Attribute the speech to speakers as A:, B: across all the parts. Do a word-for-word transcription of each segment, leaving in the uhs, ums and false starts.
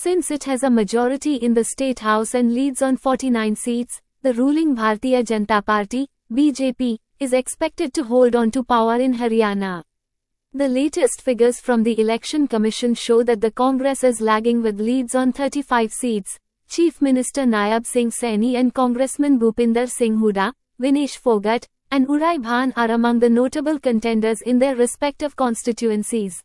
A: Since it has a majority in the State House and leads on forty-nine seats, the ruling Bharatiya Janata Party, B J P, is expected to hold on to power in Haryana. The latest figures from the Election Commission show that the Congress is lagging with leads on thirty-five seats. Chief Minister Nayab Singh Saini and Congressman Bhupinder Singh Hooda, Vinesh Phogat, and Uday Bhan are among the notable contenders in their respective constituencies.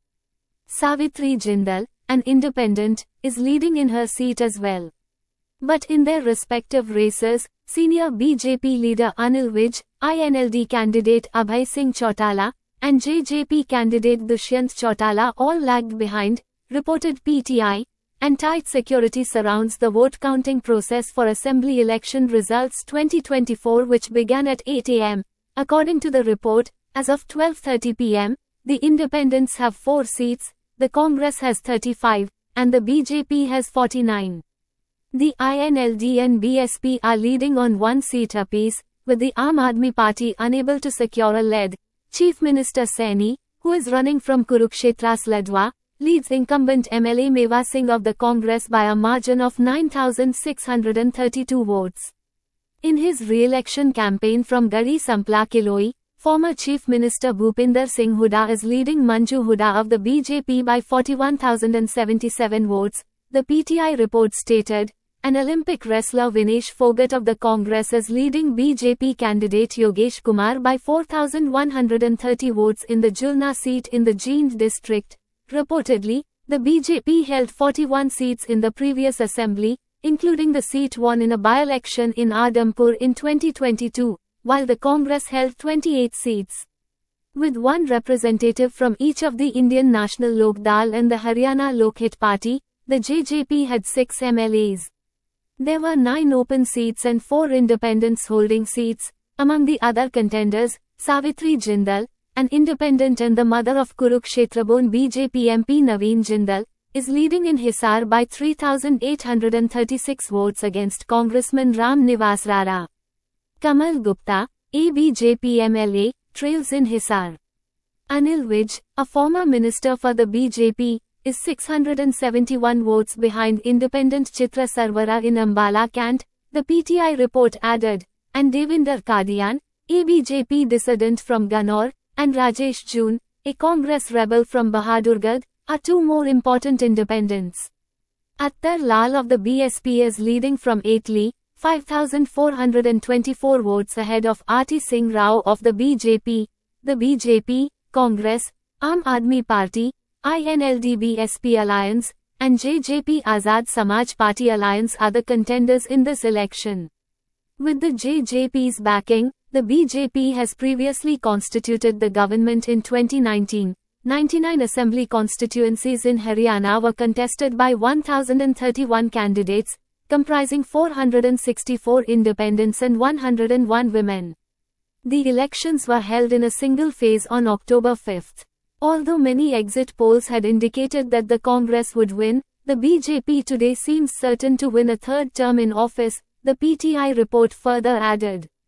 A: Savitri Jindal, an independent, is leading in her seat as well. But in their respective races, senior B J P leader Anil Vij, I N L D candidate Abhay Singh Chautala, and J J P candidate Dushyant Chautala all lagged behind, reported P T I, and tight security surrounds the vote counting process for Assembly election results twenty twenty-four, which began at eight A M According to the report, as of twelve thirty P M, the independents have four seats, the Congress has thirty-five, and the B J P has forty-nine. The I N L D and B S P are leading on one seat apiece, with the Aam Aadmi Party unable to secure a lead. Chief Minister Saini, who is running from Kurukshetra's Ladwa, leads incumbent M L A Meva Singh of the Congress by a margin of nine thousand six hundred thirty-two votes. In his re-election campaign from Garhi Sampla Kiloi, former Chief Minister Bhupinder Singh Hooda is leading Manju Hooda of the B J P by forty-one thousand seventy-seven votes, the P T I report stated. An Olympic wrestler Vinesh Phogat of the Congress is leading B J P candidate Yogesh Kumar by four thousand one hundred thirty votes in the Julna seat in the Jind district. Reportedly, the B J P held forty-one seats in the previous assembly, including the seat won in a by-election in Adampur in twenty twenty-two, while the Congress held twenty-eight seats. With one representative from each of the Indian National Lok Dal and the Haryana Lokhit Party, the J J P had six M L As. There were nine open seats and four independents holding seats. Among the other contenders, Savitri Jindal, an independent and the mother of Kurukshetra-born B J P M P Naveen Jindal, is leading in Hisar by three thousand eight hundred thirty-six votes against Congressman Ram Nivas Rara. Kamal Gupta, a B J P M L A, trails in Hisar. Anil Vij, a former minister for the B J P, is six hundred seventy-one votes behind independent Chitra Sarwara in Ambala Cant, the P T I report added, and Devinder Kadian, a B J P dissident from Ganor, and Rajesh June, a Congress rebel from Bahadurgarh, are two more important independents. Attar Lal of the B S P is leading from Etli, five thousand four hundred twenty-four votes ahead of Aati Singh Rao of the B J P. The B J P, Congress, Aam Aadmi Party, I N L D B S P Alliance, and J J P Azad Samaj Party Alliance are the contenders in this election. With the J J P's backing, the B J P has previously constituted the government in twenty nineteen. ninety-nine assembly constituencies in Haryana were contested by one thousand thirty-one candidates, comprising four hundred sixty-four independents and one hundred one women. The elections were held in a single phase on October fifth. Although many exit polls had indicated that the Congress would win, the B J P today seems certain to win a third term in office, the P T I report further added.